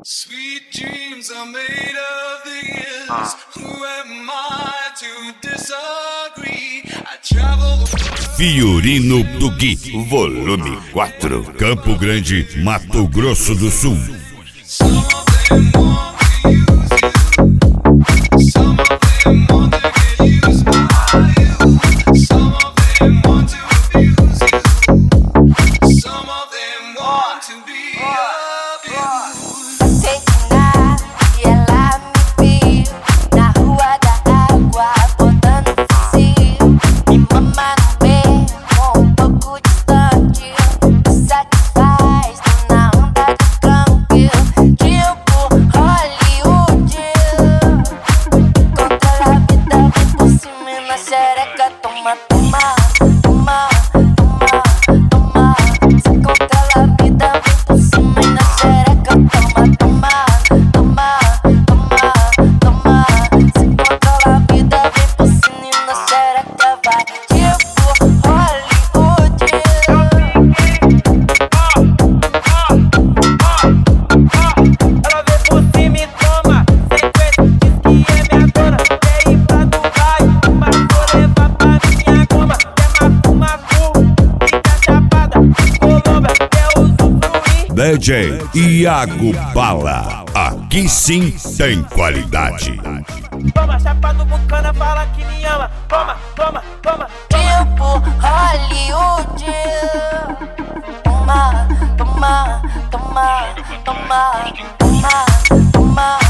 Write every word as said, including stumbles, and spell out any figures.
Sweet dreams are made of these. Who am I to disagree? I travel the Fiorino do Gui, volume quatro, Campo Grande, Mato Grosso do Sul. Some of them want to use you. Some of them want to get used by you. Some of them want to abuse you. Some of them want to be abused. Sei de nada e ela me viu na rua da água, botando fuzil. Me mama no beco, um pouco distante. Me satisfaz, tô na onda de campeão. Tipo Hollywood. Controla a vida, vem por cima e na xereca. Toma, toma, toma, toma, toma. Se controla a vida, vem por cima e na xereca. Toma, toma, toma, toma, toma. Se controla a vida, vem por cima e na xereca. Vai tipo Hollywood. Ela vem por cima e toma sequência, diz que é minha dona. Quer ir pra Dubai, mas vou levar pra minha goma. Quer macu-macu, fica chapada, Colômbia, quer usufruir. D J Iago Bala, aqui sim tem qualidade. Toma, chapado bucana, fala que me ama. Toma, toma, toma, Tipo Hollywood. Toma, toma, toma, toma, toma, toma.